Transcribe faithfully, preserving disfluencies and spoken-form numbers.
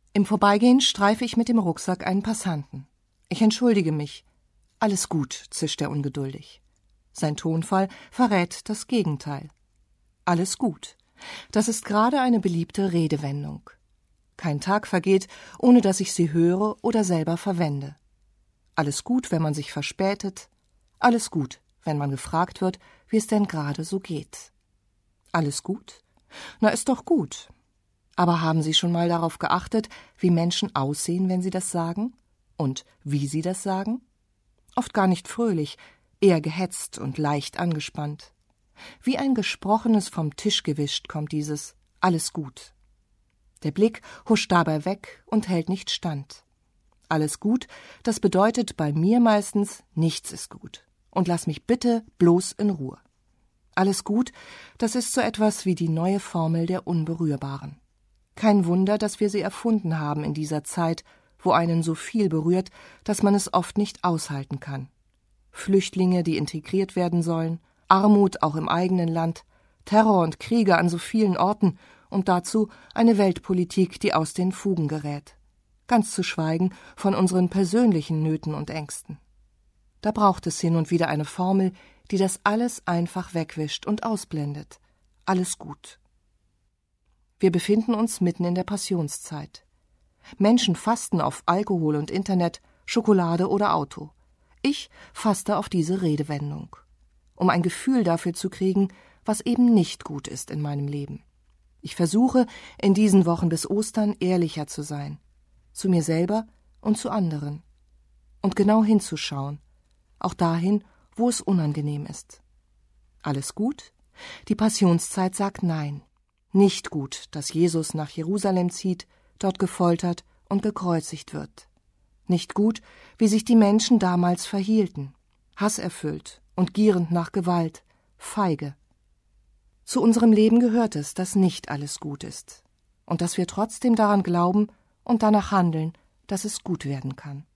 Im Vorbeigehen streife ich mit dem Rucksack einen Passanten. Ich entschuldige mich. »Alles gut«, zischt er ungeduldig. Sein Tonfall verrät das Gegenteil. »Alles gut«, das ist gerade eine beliebte Redewendung. Kein Tag vergeht, ohne dass ich sie höre oder selber verwende. Alles gut, wenn man sich verspätet. Alles gut, wenn man gefragt wird, wie es denn gerade so geht. Alles gut? Na, ist doch gut. Aber haben Sie schon mal darauf geachtet, wie Menschen aussehen, wenn sie das sagen? Und wie sie das sagen? Oft gar nicht fröhlich, eher gehetzt und leicht angespannt. Wie ein Gesprochenes vom Tisch gewischt kommt dieses »Alles gut«. Der Blick huscht dabei weg und hält nicht stand. Alles gut, das bedeutet bei mir meistens, nichts ist gut. Und lass mich bitte bloß in Ruhe. Alles gut, das ist so etwas wie die neue Formel der Unberührbaren. Kein Wunder, dass wir sie erfunden haben in dieser Zeit, wo einen so viel berührt, dass man es oft nicht aushalten kann. Flüchtlinge, die integriert werden sollen, Armut auch im eigenen Land, Terror und Kriege an so vielen Orten und dazu eine Weltpolitik, die aus den Fugen gerät. Ganz zu schweigen von unseren persönlichen Nöten und Ängsten. Da braucht es hin und wieder eine Formel, die das alles einfach wegwischt und ausblendet. Alles gut. Wir befinden uns mitten in der Passionszeit. Menschen fasten auf Alkohol und Internet, Schokolade oder Auto. Ich faste auf diese Redewendung, um ein Gefühl dafür zu kriegen, was eben nicht gut ist in meinem Leben. Ich versuche, in diesen Wochen bis Ostern ehrlicher zu sein, zu mir selber und zu anderen. Und genau hinzuschauen, auch dahin, wo es unangenehm ist. Alles gut? Die Passionszeit sagt nein. Nicht gut, dass Jesus nach Jerusalem zieht, dort gefoltert und gekreuzigt wird. Nicht gut, wie sich die Menschen damals verhielten, hasserfüllt und gierend nach Gewalt, feige. Zu unserem Leben gehört es, dass nicht alles gut ist und dass wir trotzdem daran glauben und danach handeln, dass es gut werden kann.